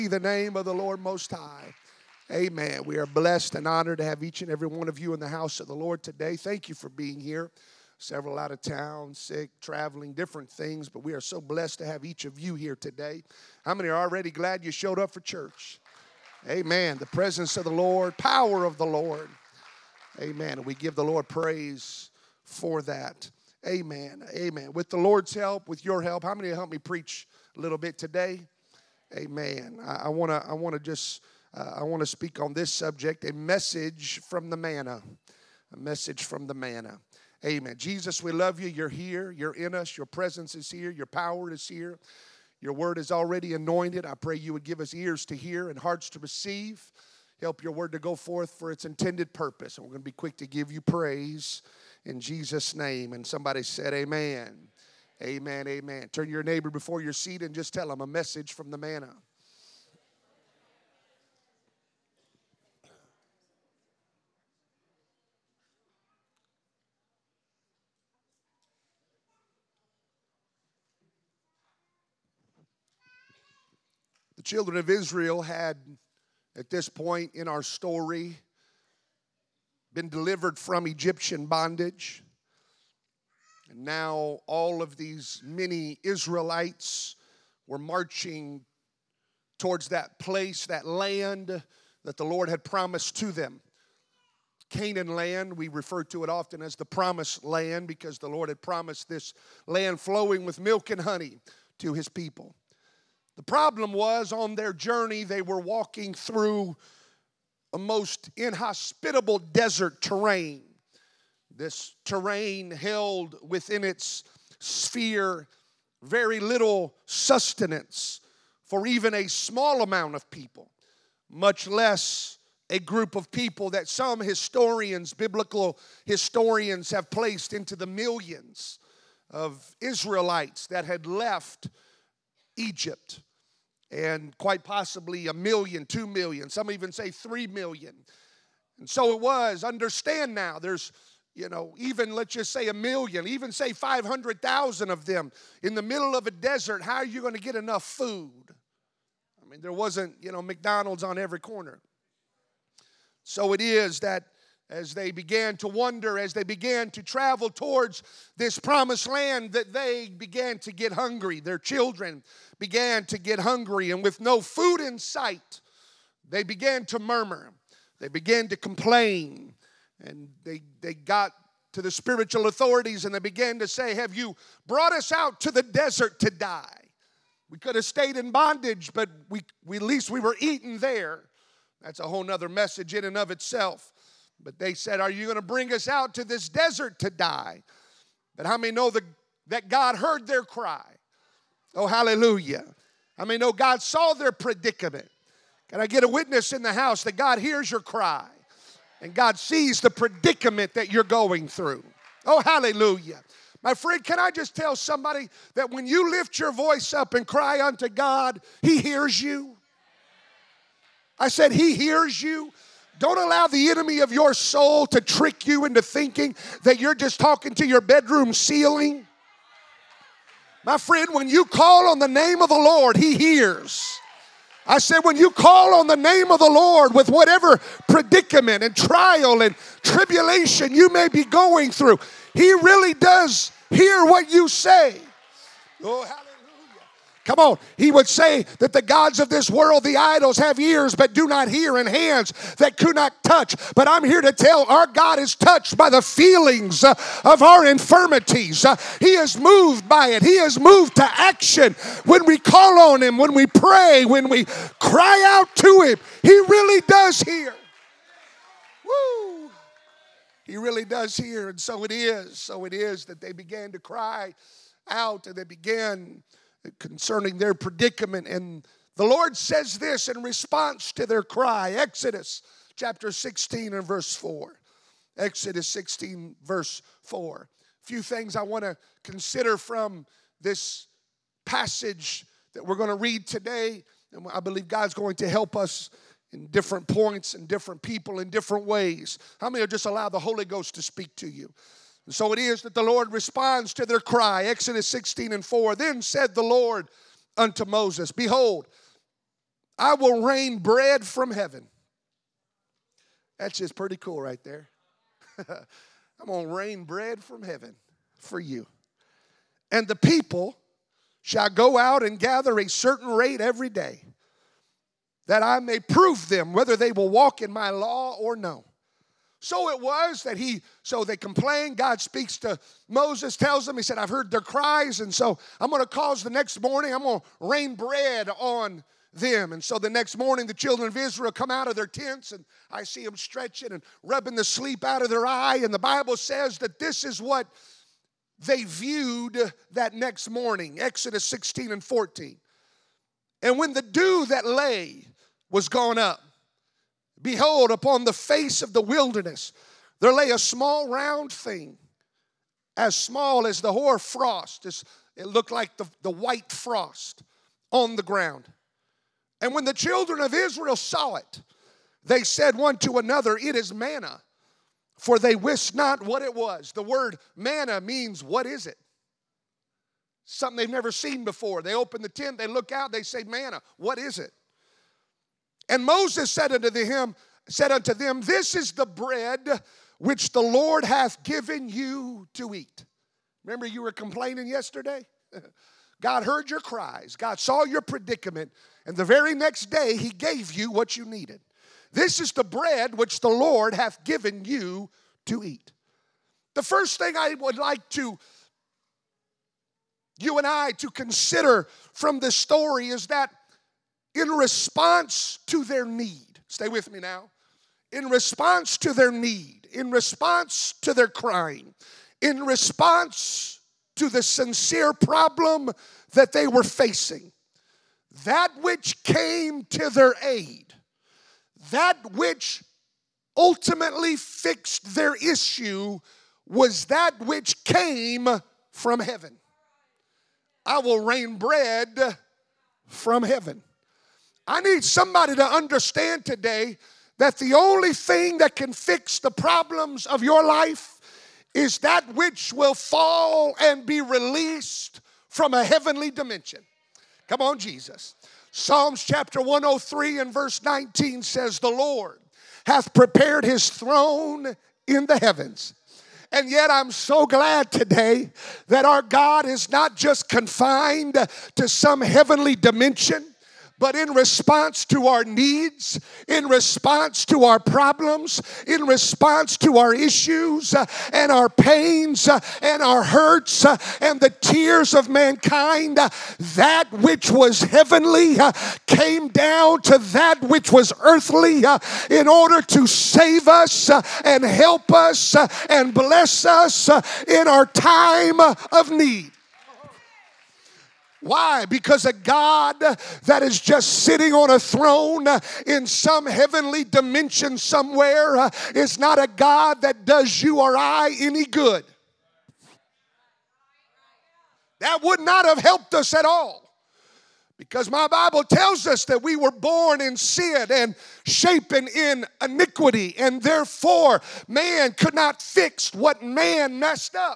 The name of the Lord Most High. Amen. We are blessed and honored to have each and every one of you in the house of the Lord today. Thank you for being here. Several out of town, sick, traveling, different things, but we are so blessed to have each of you here today. How many are already glad you showed up for church? Amen. The presence of the Lord, power of the Lord. Amen. And we give the Lord praise for that. Amen. Amen. With the Lord's help, with your help, how many will help me preach a little bit today? Amen. I want to speak on this subject, a message from the manna. A message from the manna. Amen. Jesus, we love you. You're here. You're in us. Your presence is here. Your power is here. Your word is already anointed. I pray you would give us ears to hear and hearts to receive. Help your word to go forth for its intended purpose. And we're going to be quick to give you praise in Jesus' name. And somebody said amen. Amen, amen. Turn to your neighbor before your seat and just tell them a message from the manna. The children of Israel had, at this point in our story, been delivered from Egyptian bondage. And now all of these many Israelites were marching towards that place, that land that the Lord had promised to them. Canaan land, we refer to it often as the promised land because the Lord had promised this land flowing with milk and honey to his people. The problem was on their journey they were walking through a most inhospitable desert terrain. This terrain held within its sphere very little sustenance for even a small amount of people, much less a group of people that some historians, biblical historians, have placed into the millions of Israelites that had left Egypt, and quite possibly 1 million, 2 million, some even say 3 million. And so it was, understand now, there's even let's just say 1 million, even say 500,000 of them in the middle of a desert. How are you going to get enough food? I mean, there wasn't, McDonald's on every corner. So it is that as they began to wander, as they began to travel towards this promised land, that they began to get hungry. Their children began to get hungry, and with no food in sight, they began to murmur. They began to complain. And they got to the spiritual authorities and they began to say, have you brought us out to the desert to die? We could have stayed in bondage, but we at least we were eaten there. That's a whole nother message in and of itself. But they said, are you going to bring us out to this desert to die? But how many know that God heard their cry? Oh, hallelujah. How many know God saw their predicament? Can I get a witness in the house that God hears your cry? And God sees the predicament that you're going through. Oh, hallelujah. My friend, can I just tell somebody that when you lift your voice up and cry unto God, He hears you? I said He hears you. Don't allow the enemy of your soul to trick you into thinking that you're just talking to your bedroom ceiling. My friend, when you call on the name of the Lord, He hears. I said when you call on the name of the Lord with whatever predicament and trial and tribulation you may be going through, He really does hear what you say. Oh, hallelujah. Come on. He would say that the gods of this world, the idols, have ears but do not hear and hands that could not touch. But I'm here to tell our God is touched by the feelings of our infirmities. He is moved by it. He is moved to action when we call on Him, when we pray, when we cry out to Him. He really does hear. Woo! He really does hear. And so it is that they began to cry out and they began concerning their predicament. And the Lord says this in response to their cry. Exodus chapter 16 and verse 4. Exodus 16 verse 4. A few things I want to consider from this passage that we're going to read today. And I believe God's going to help us in different points and different people in different ways. How many will just allow the Holy Ghost to speak to you? And so it is that the Lord responds to their cry. Exodus 16 and 4. Then said the Lord unto Moses, behold, I will rain bread from heaven. That's just pretty cool right there. I'm going to rain bread from heaven for you. And the people shall go out and gather a certain rate every day, that I may prove them whether they will walk in my law or no. So it was that so they complained. God speaks to Moses, tells them, he said, I've heard their cries, and so I'm going to cause the next morning, I'm going to rain bread on them. And so the next morning, the children of Israel come out of their tents, and I see them stretching and rubbing the sleep out of their eye. And the Bible says that this is what they viewed that next morning, Exodus 16 and 14. And when the dew that lay was gone up, behold, upon the face of the wilderness, there lay a small round thing, as small as the hoar frost. It looked like the white frost on the ground. And when the children of Israel saw it, they said one to another, it is manna, for they wist not what it was. The word manna means, what is it? Something they've never seen before. They open the tent, they look out, they say, manna, what is it? And Moses said unto them, this is the bread which the Lord hath given you to eat. Remember you were complaining yesterday? God heard your cries. God saw your predicament. And the very next day, he gave you what you needed. This is the bread which the Lord hath given you to eat. The first thing I would like you and I to consider from this story is that in response to their need, stay with me now, in response to their need, in response to their crying, in response to the sincere problem that they were facing, that which came to their aid, that which ultimately fixed their issue, was that which came from heaven. I will rain bread from heaven. I need somebody to understand today that the only thing that can fix the problems of your life is that which will fall and be released from a heavenly dimension. Come on, Jesus. Psalms chapter 103 and verse 19 says, the Lord hath prepared his throne in the heavens. And yet I'm so glad today that our God is not just confined to some heavenly dimension, but in response to our needs, in response to our problems, in response to our issues and our pains and our hurts and the tears of mankind, that which was heavenly came down to that which was earthly in order to save us and help us and bless us in our time of need. Why? Because a God that is just sitting on a throne in some heavenly dimension somewhere is not a God that does you or I any good. That would not have helped us at all. Because my Bible tells us that we were born in sin and shapen in iniquity, and therefore man could not fix what man messed up.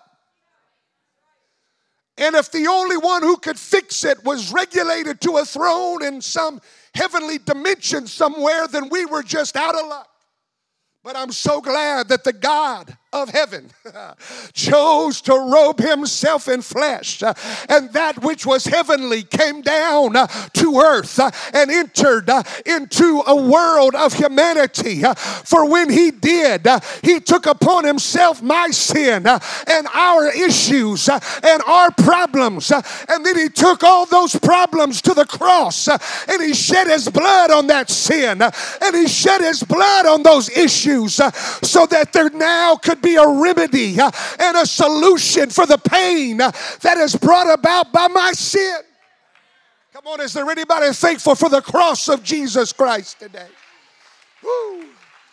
And if the only one who could fix it was regulated to a throne in some heavenly dimension somewhere, then we were just out of luck. But I'm so glad that the God of heaven chose to robe himself in flesh, and that which was heavenly came down to earth and entered into a world of humanity. For when he did, he took upon himself my sin and our issues and our problems, and then he took all those problems to the cross, and he shed his blood on that sin, and he shed his blood on those issues, so that there now could be a remedy and a solution for the pain that is brought about by my sin. Come on, is there anybody thankful for the cross of Jesus Christ today? Woo.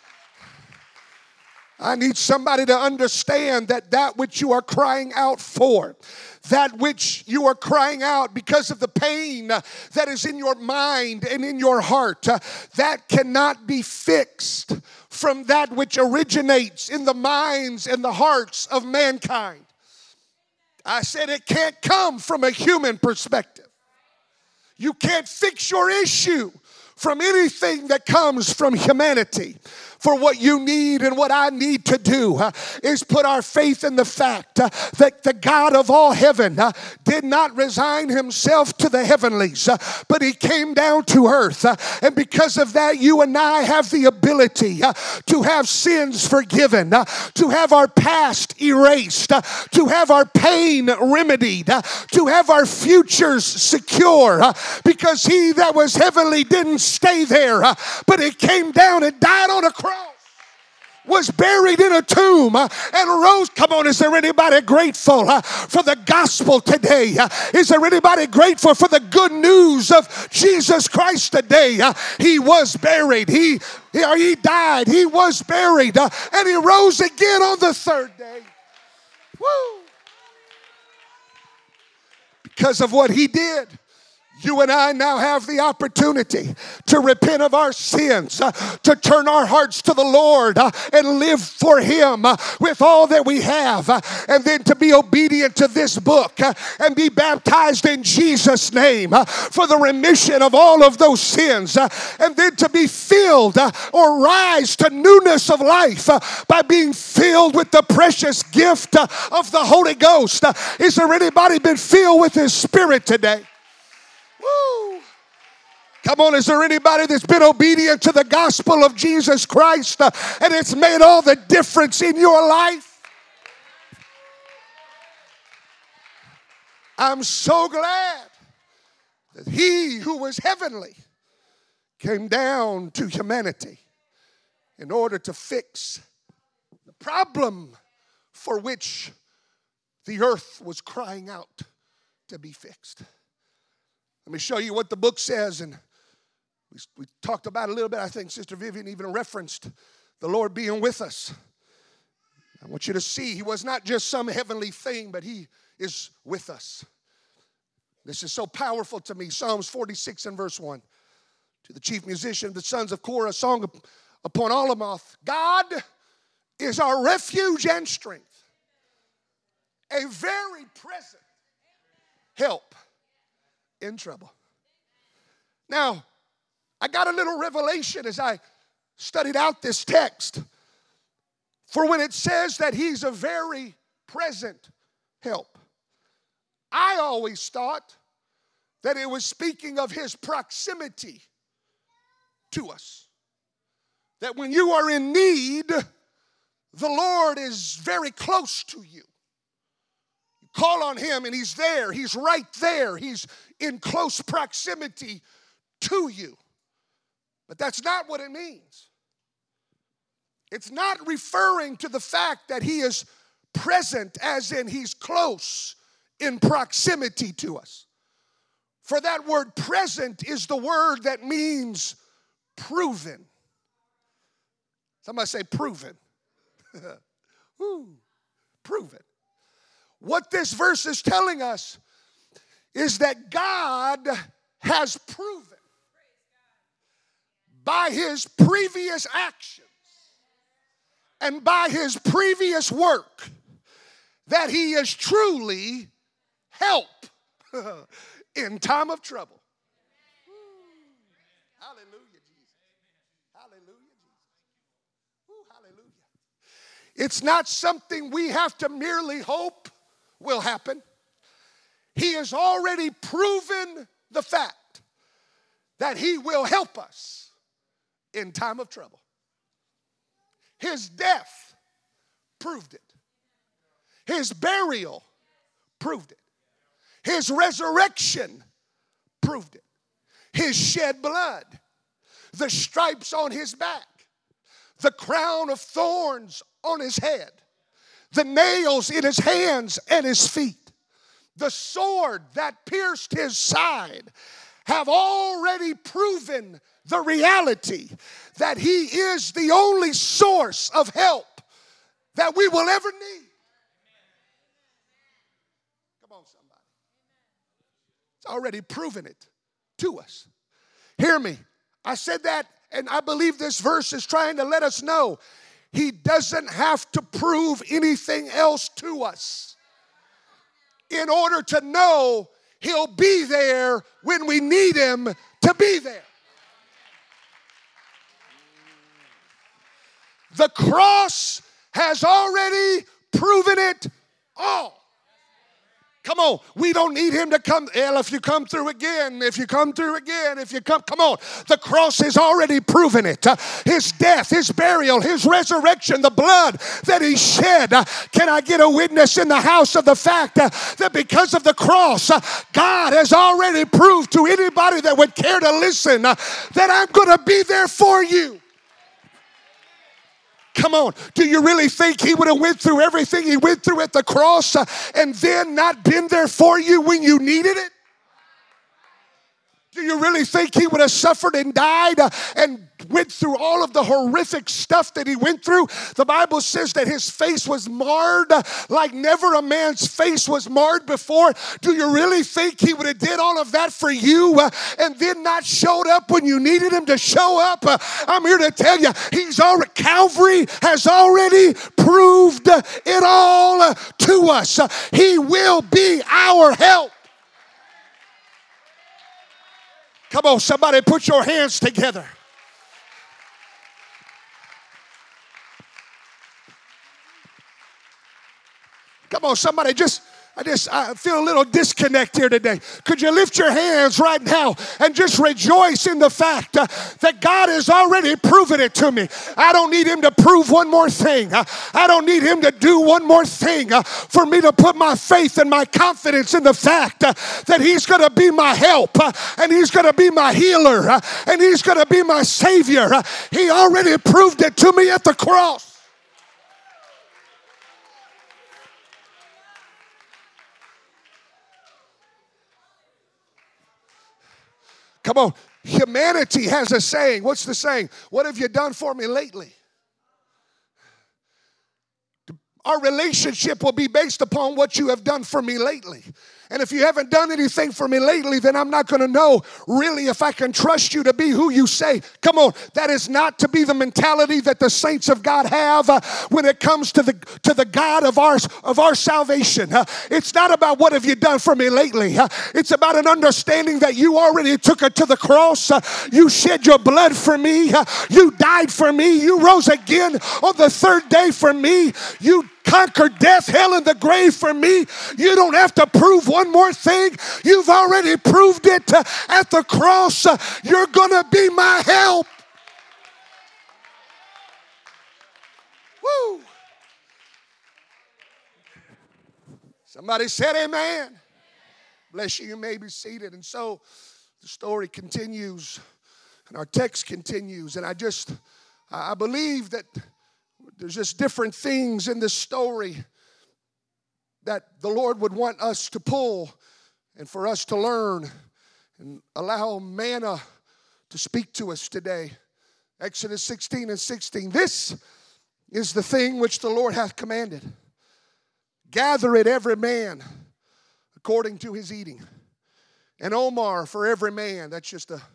I need somebody to understand that which you are crying out for, that which you are crying out because of the pain that is in your mind and in your heart, that cannot be fixed from that which originates in the minds and the hearts of mankind. I said it can't come from a human perspective. You can't fix your issue from anything that comes from humanity. For what you need and what I need to do is put our faith in the fact that the God of all heaven did not resign himself to the heavenlies, but he came down to earth. And because of that, you and I have the ability to have sins forgiven, to have our past erased, to have our pain remedied, to have our futures secure, because he that was heavenly didn't stay there, but he came down and died on a cross, was buried in a tomb, and rose. Come on, is there anybody grateful for the gospel today? Is there anybody grateful for the good news of Jesus Christ today? He was buried. He died. He was buried. And he rose again on the third day. Woo! Because of what he did, you and I now have the opportunity to repent of our sins, to turn our hearts to the Lord and live for him with all that we have, and then to be obedient to this book and be baptized in Jesus' name for the remission of all of those sins, and then to be filled or rise to newness of life by being filled with the precious gift of the Holy Ghost. Is there anybody been filled with his Spirit today? Woo. Come on, is there anybody that's been obedient to the gospel of Jesus Christ and it's made all the difference in your life? I'm so glad that he who was heavenly came down to humanity in order to fix the problem for which the earth was crying out to be fixed. Let me show you what the book says, and we talked about it a little bit. I think Sister Vivian even referenced the Lord being with us. I want you to see he was not just some heavenly thing, but he is with us. This is so powerful to me. Psalms 46 and verse 1. To the chief musician, the sons of Korah, a song upon Alamoth. God is our refuge and strength, a very present help in trouble. Now, I got a little revelation as I studied out this text. For when it says that he's a very present help, I always thought that it was speaking of his proximity to us. That when you are in need, the Lord is very close to you. Call on him and he's there. He's right there. He's in close proximity to you. But that's not what it means. It's not referring to the fact that he is present as in he's close in proximity to us. For that word present is the word that means proven. Somebody say proven. Proven. What this verse is telling us is that God has proven by his previous actions and by his previous work that he is truly help in time of trouble. Hallelujah, Jesus. Hallelujah, Jesus. Hallelujah. It's not something we have to merely hope will happen. He has already proven the fact that he will help us in time of trouble. His death proved it. His burial proved it. His resurrection proved it. His shed blood, the stripes on his back, the crown of thorns on his head, the nails in his hands and his feet, the sword that pierced his side, have already proven the reality that he is the only source of help that we will ever need. Come on, somebody. It's already proven it to us. Hear me. I said that, and I believe this verse is trying to let us know he doesn't have to prove anything else to us in order to know he'll be there when we need him to be there. The cross has already proven it all. Come on, we don't need him to come. Well, if you come through again, come on. The cross has already proven it. His death, his burial, his resurrection, the blood that he shed. Can I get a witness in the house of the fact that because of the cross, God has already proved to anybody that would care to listen that I'm going to be there for you. Come on, do you really think he would have went through everything he went through at the cross and then not been there for you when you needed it? Do you really think he would have suffered and died and went through all of the horrific stuff that he went through? The Bible says that his face was marred like never a man's face was marred before. Do you really think he would have did all of that for you and then not showed up when you needed him to show up? I'm here to tell you, Calvary has already proved it all to us. He will be our help. Come on, somebody put your hands together. Come on, somebody I feel a little disconnect here today. Could you lift your hands right now and just rejoice in the fact that God has already proven it to me. I don't need him to prove one more thing. I don't need him to do one more thing for me to put my faith and my confidence in the fact that he's going to be my help and he's going to be my healer and he's going to be my savior. He already proved it to me at the cross. Come on. Humanity has a saying. What's the saying? What have you done for me lately? Our relationship will be based upon what you have done for me lately. And if you haven't done anything for me lately, then I'm not going to know really if I can trust you to be who you say. Come on, that is not to be the mentality that the saints of God have when it comes to the God of our salvation. It's not about what have you done for me lately. It's about an understanding that you already took it to the cross. You shed your blood for me. You died for me. You rose again on the third day for me. You conquered death, hell, and the grave for me. You don't have to prove one more thing. You've already proved it at the cross. You're going to be my help. Woo! Somebody said amen. Bless you. You may be seated. And so the story continues and our text continues. And I believe that there's just different things in this story that the Lord would want us to pull and for us to learn and allow manna to speak to us today. Exodus 16:16. This is the thing which the Lord hath commanded. Gather it every man according to his eating. And Omar for every man. That's just a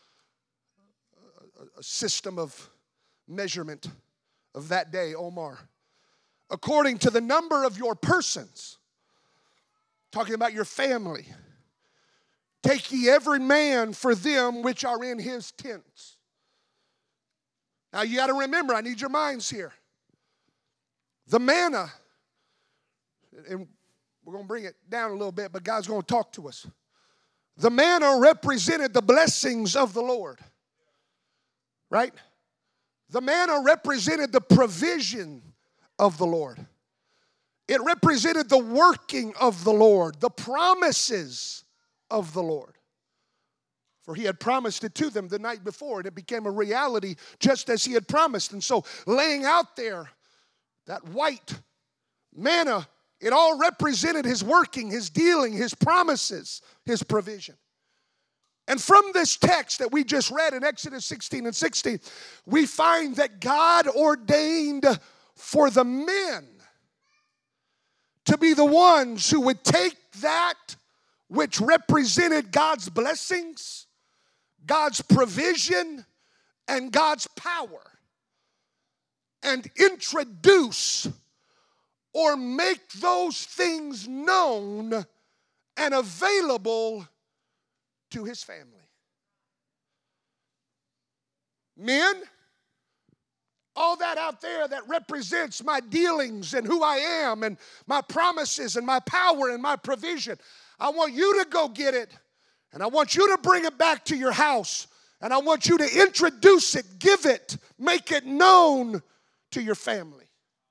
system of measurement of that day, Omar. According to the number of your persons. Talking about your family. Take ye every man for them which are in his tents. Now you got to remember, I need your minds here. The manna, and we're going to bring it down a little bit, but God's going to talk to us. The manna represented the blessings of the Lord. Right? The manna represented the provision of the Lord. It represented the working of the Lord, the promises of the Lord. For he had promised it to them the night before, and it became a reality just as he had promised. And so laying out there, that white manna, it all represented his working, his dealing, his promises, his provision. And from this text that we just read in Exodus 16:16, we find that God ordained for the men to be the ones who would take that which represented God's blessings, God's provision, and God's power, and introduce or make those things known and available to his family. Men all that out there that represents my dealings and who I am and my promises and my power and my provision. I want you to go get it, and I want you to bring it back to your house, and I want you to introduce it, give it, make it known to your family.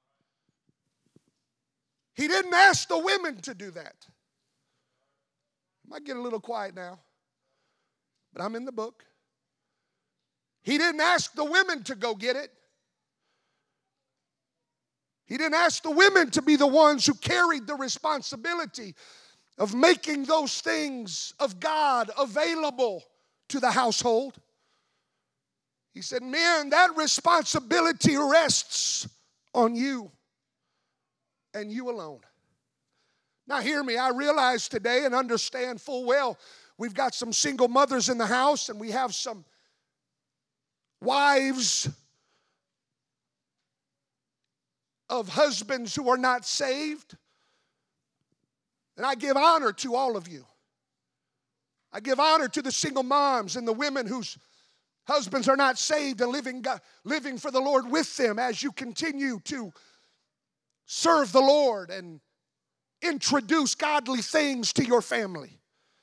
He didn't ask the women to do that. I might get a little quiet now, but I'm in the book. He didn't ask the women to go get it. He didn't ask the women to be the ones who carried the responsibility of making those things of God available to the household. He said, men, that responsibility rests on you and you alone. Now hear me, I realize today and understand full well we've got some single mothers in the house, and we have some wives of husbands who are not saved. And I give honor to all of you. I give honor to the single moms and the women whose husbands are not saved and living for the Lord with them as you continue to serve the Lord and introduce godly things to your family.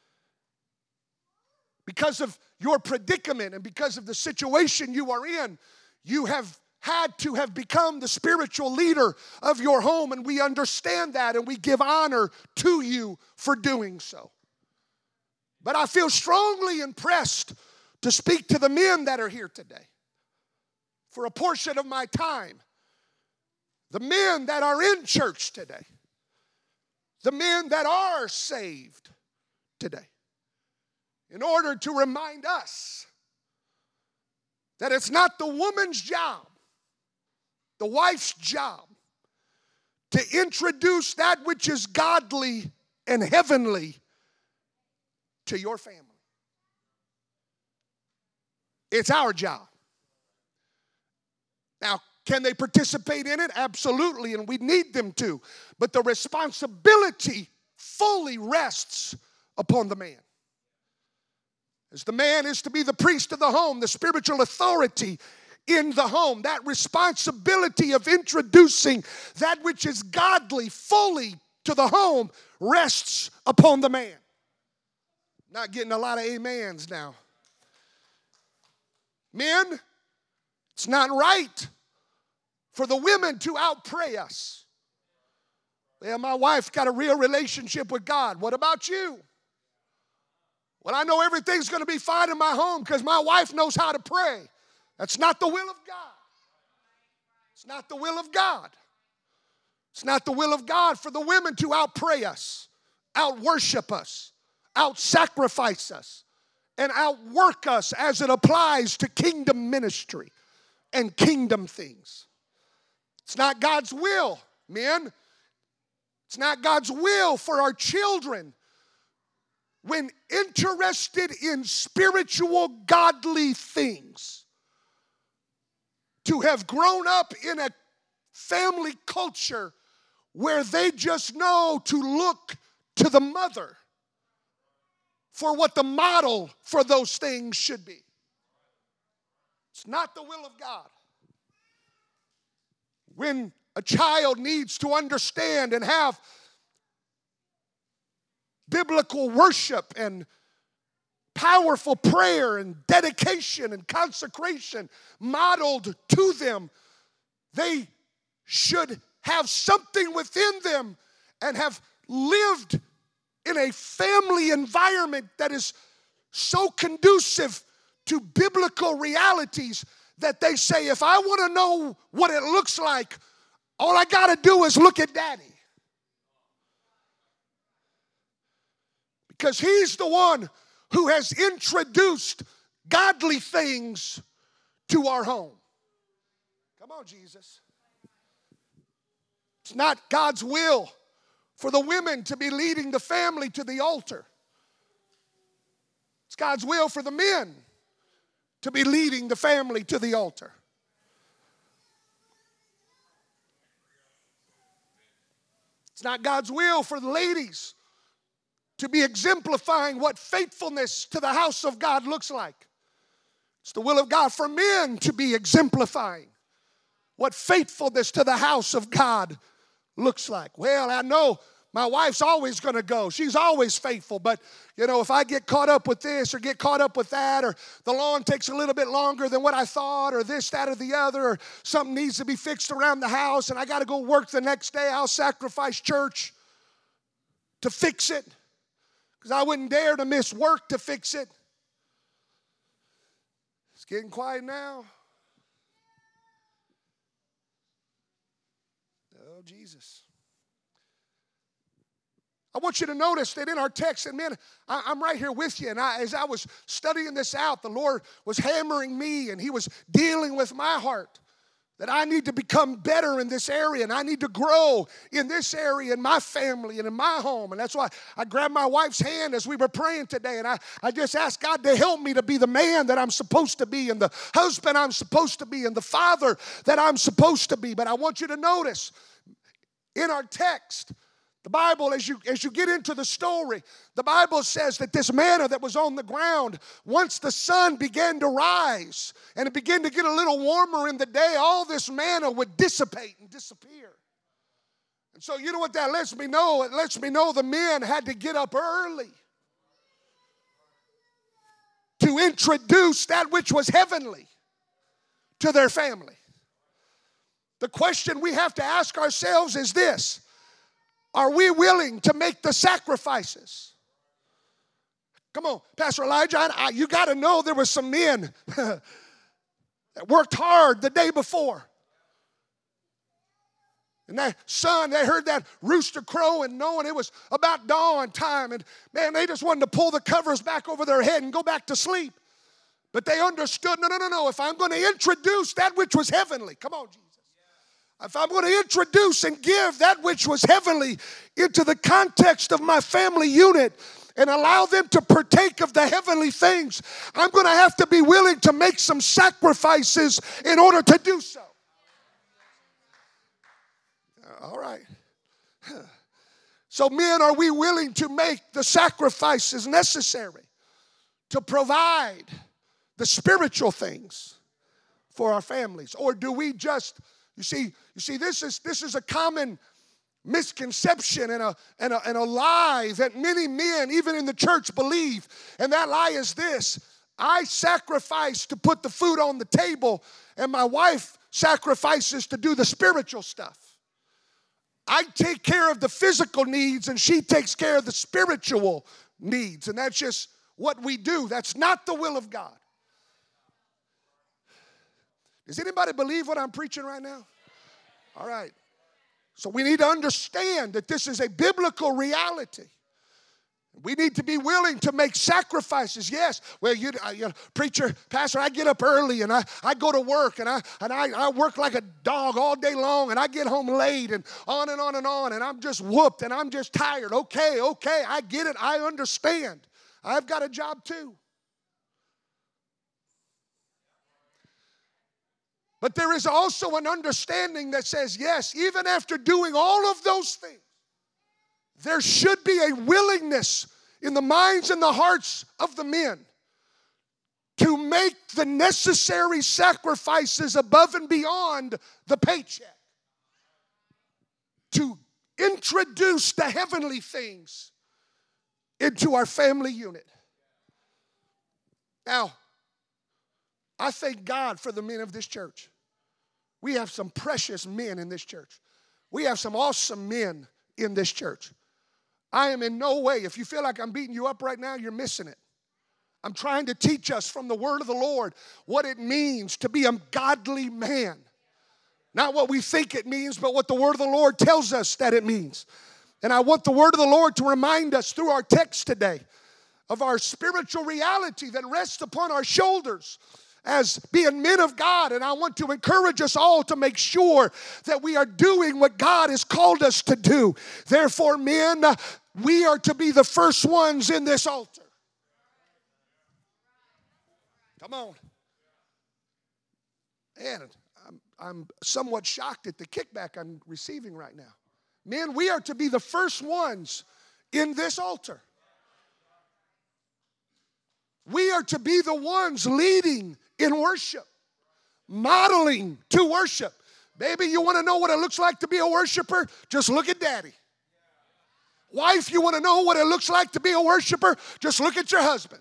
Because of your predicament and because of the situation you are in, you have had to have become the spiritual leader of your home, and we understand that, and we give honor to you for doing so. But I feel strongly impressed to speak to the men that are here today for a portion of my time. The men that are in church today. The men that are saved today. In order to remind us that it's not the woman's job, the wife's job, to introduce that which is godly and heavenly to your family. It's our job. Now, can they participate in it? Absolutely, and we need them to. But the responsibility fully rests upon the man. As the man is to be the priest of the home, the spiritual authority in the home, that responsibility of introducing that which is godly fully to the home rests upon the man. Not getting a lot of amens now. Men, it's not right for the women to outpray us. Well, my wife got a real relationship with God. What about you? Well, I know everything's going to be fine in my home because my wife knows how to pray. That's not the will of God. It's not the will of God. It's not the will of God for the women to outpray us, outworship us, outsacrifice us, and outwork us as it applies to kingdom ministry and kingdom things. It's not God's will, men. It's not God's will for our children, when interested in spiritual, godly things, to have grown up in a family culture where they just know to look to the mother for what the model for those things should be. It's not the will of God. When a child needs to understand and have biblical worship and powerful prayer and dedication and consecration modeled to them, they should have something within them and have lived in a family environment that is so conducive to biblical realities that they say, if I want to know what it looks like, all I got to do is look at Daddy. Because he's the one who has introduced godly things to our home. Come on, Jesus. It's not God's will for the women to be leading the family to the altar. It's God's will for the men to be leading the family to the altar. It's not God's will for the ladies to be exemplifying what faithfulness to the house of God looks like. It's the will of God for men to be exemplifying what faithfulness to the house of God looks like. Well, I know my wife's always going to go. She's always faithful. But, if I get caught up with this or get caught up with that, or the lawn takes a little bit longer than what I thought, or this, that, or the other, or something needs to be fixed around the house and I got to go work the next day, I'll sacrifice church to fix it because I wouldn't dare to miss work to fix it. It's getting quiet now. Oh, Jesus. I want you to notice that in our text, and man, I'm right here with you. And as I was studying this out, the Lord was hammering me and He was dealing with my heart that I need to become better in this area and I need to grow in this area in my family and in my home. And that's why I grabbed my wife's hand as we were praying today. And I just asked God to help me to be the man that I'm supposed to be and the husband I'm supposed to be and the father that I'm supposed to be. But I want you to notice in our text, the Bible, as you get into the story, the Bible says that this manna that was on the ground, once the sun began to rise and it began to get a little warmer in the day, all this manna would dissipate and disappear. And so you know what that lets me know? It lets me know the men had to get up early to introduce that which was heavenly to their family. The question we have to ask ourselves is this: are we willing to make the sacrifices? Come on, Pastor Elijah, you got to know there were some men that worked hard the day before. And that sun, they heard that rooster crow and knowing it was about dawn time. And man, they just wanted to pull the covers back over their head and go back to sleep. But they understood, no. If I'm going to introduce that which was heavenly, come on, Jesus. If I'm going to introduce and give that which was heavenly into the context of my family unit and allow them to partake of the heavenly things, I'm going to have to be willing to make some sacrifices in order to do so. All right. So men, are we willing to make the sacrifices necessary to provide the spiritual things for our families? Or do we just... You see, this is a common misconception and a lie that many men, even in the church, believe. And that lie is this: I sacrifice to put the food on the table, and my wife sacrifices to do the spiritual stuff. I take care of the physical needs, and she takes care of the spiritual needs. And that's just what we do. That's not the will of God. Does anybody believe what I'm preaching right now? All right. So we need to understand that this is a biblical reality. We need to be willing to make sacrifices. Yes, well, preacher, pastor, I get up early and I go to work and I work like a dog all day long and I get home late and on and on and on and I'm just whooped and I'm just tired. Okay, I get it. I understand. I've got a job too. But there is also an understanding that says, yes, even after doing all of those things, there should be a willingness in the minds and the hearts of the men to make the necessary sacrifices above and beyond the paycheck, to introduce the heavenly things into our family unit. Now, I thank God for the men of this church. We have some precious men in this church. We have some awesome men in this church. I am in no way, if you feel like I'm beating you up right now, you're missing it. I'm trying to teach us from the word of the Lord what it means to be a godly man. Not what we think it means, but what the word of the Lord tells us that it means. And I want the word of the Lord to remind us through our text today of our spiritual reality that rests upon our shoulders as being men of God. And I want to encourage us all to make sure that we are doing what God has called us to do. Therefore, men, we are to be the first ones in this altar. Come on. And I'm somewhat shocked at the kickback I'm receiving right now. Men, we are to be the first ones in this altar. We are to be the ones leading in worship, modeling to worship, Baby, you want to know what it looks like to be a worshiper? Just look at daddy. Wife, you want to know what it looks like to be a worshiper? Just look at your husband.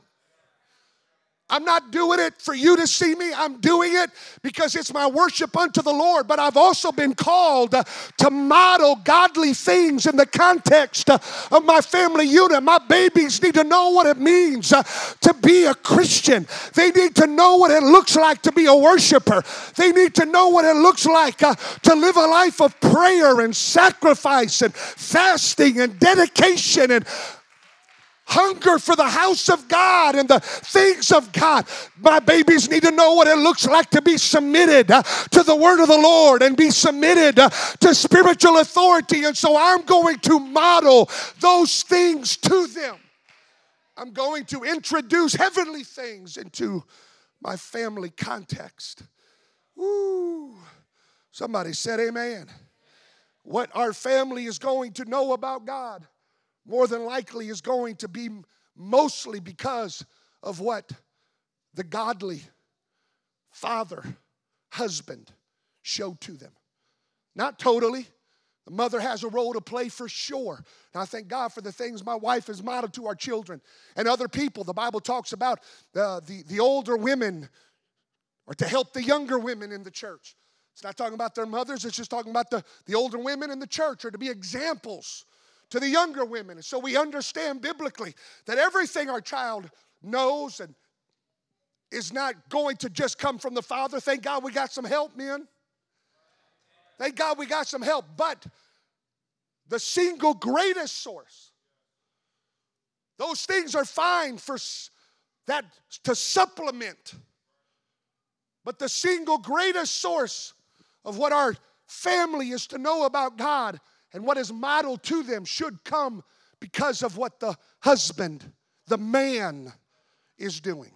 I'm not doing it for you to see me. I'm doing it because it's my worship unto the Lord. But I've also been called to model godly things in the context of my family unit. My babies need to know what it means to be a Christian. They need to know what it looks like to be a worshiper. They need to know what it looks like to live a life of prayer and sacrifice and fasting and dedication and hunger for the house of God and the things of God. My babies need to know what it looks like to be submitted to the word of the Lord and be submitted to spiritual authority. And so I'm going to model those things to them. I'm going to introduce heavenly things into my family context. Woo. Somebody said amen. What our family is going to know about God more than likely is going to be mostly because of what the godly father, husband showed to them. Not totally. The mother has a role to play for sure. And I thank God for the things my wife has modeled to our children and other people. The Bible talks about the older women or to help the younger women in the church. It's not talking about their mothers. It's just talking about the older women in the church or to be examples to the younger women. So we understand biblically that everything our child knows and is not going to just come from the father. Thank God we got some help, men. Thank God we got some help. But the single greatest source, those things are fine for that to supplement. But the single greatest source of what our family is to know about God and what is modeled to them should come because of what the husband, the man, is doing.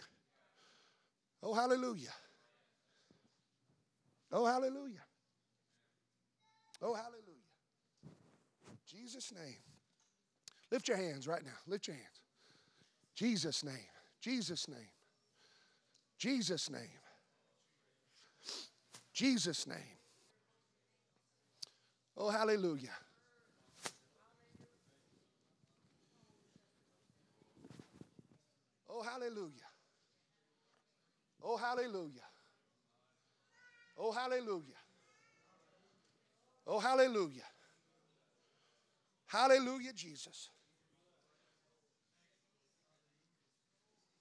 Oh, hallelujah. Oh, hallelujah. Oh, hallelujah. Jesus' name. Lift your hands right now. Lift your hands. Jesus' name. Jesus' name. Jesus' name. Jesus' name. Oh, hallelujah. Oh, hallelujah. Oh, hallelujah. Oh, hallelujah. Oh, hallelujah. Hallelujah, Jesus.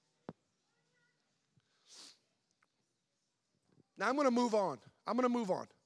Now I'm going to move on. I'm going to move on.